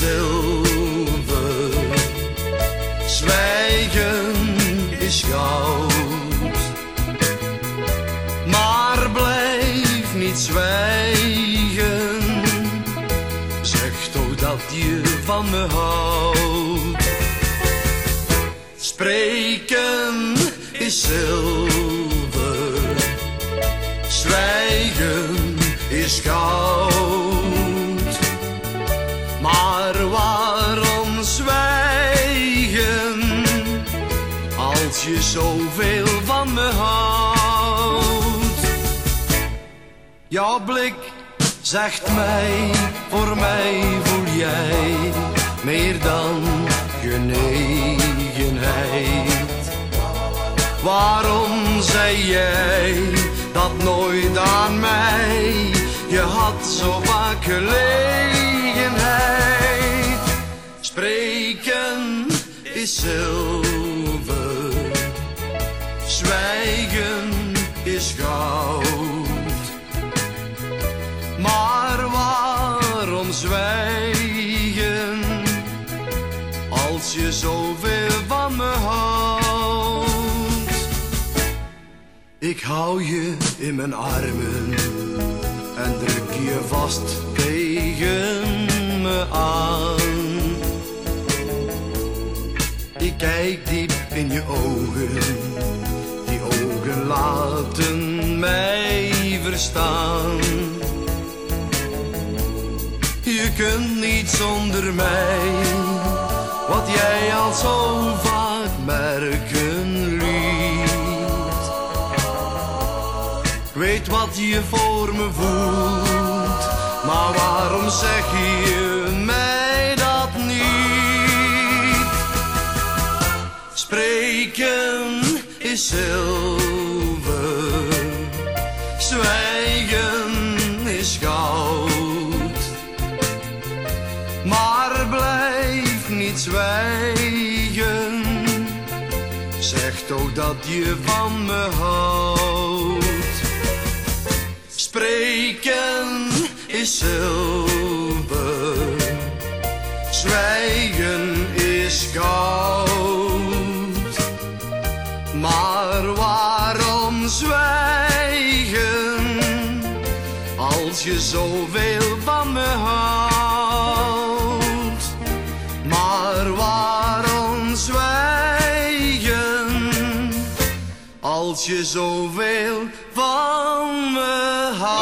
zilver, zwijgen is goud. Maar blijf niet zwijgen, zeg toch dat je van me houdt. Spreken is zilver, zwijgen is goud. Maar waarom zwijgen als je zoveel van me houdt? Jouw blik zegt mij, voor mij voel jij meer dan genegenheid. Waarom zei jij dat nooit aan mij? Je had zo vaak gelegenheid. Spreken is zilver, zwijgen is goud. Maar waarom zwijgen als je zoveel van me houdt? Ik hou je in mijn armen en druk je vast tegen me aan. Ik kijk diep in je ogen, die ogen laten mij verstaan. Je kunt niet zonder mij, wat jij al zo vaak merken liet. Ik weet wat je voor me voelt, maar waarom zeg je mij dat niet? Spreken is zilver, zwijgen is goud. Maar blijf niet zwijgen, zeg toch dat je van me houdt. Spreken is zilver, zwijgen is goud. Maar waarom zwijgen als je zoveel van me houdt? Maar waarom zwijgen als je zoveel van me houdt?